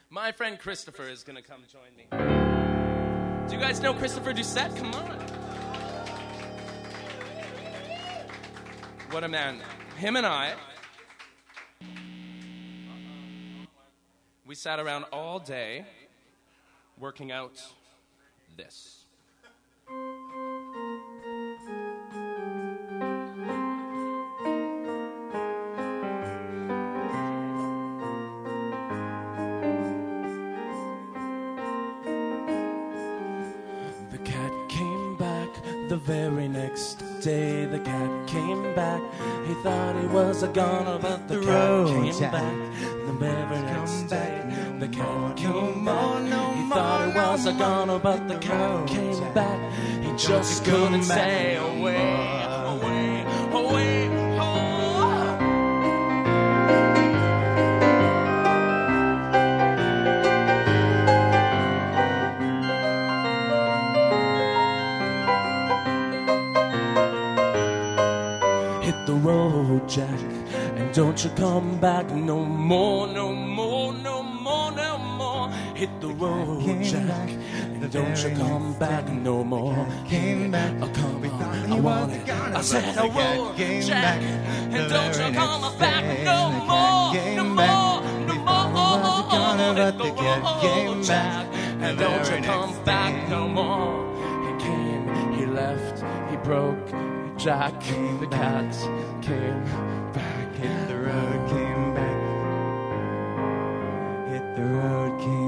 My friend Christopher is going to come join me. Do you guys know Christopher Doucette? Come on. What a man. Him and I, we sat around all day working out this. The very next day the cat came back. He thought he was a goner, but the cat came back. The very next day the cat came back. He thought he was a goner, but the cat came back. He just couldn't stay away, away, away. The road, Jack, and don't you come back no more, no more, no more, no more. Hit the road, Jack, and don't you come back no more. Come on, I want it. I said the road, Jack, and don't you come back no more, no more, no more. Hit the road, Jack, and don't you come back no more. He came, he left, he broke. Jack, the cat, came back. Hit the road, came back. Hit the road, came back.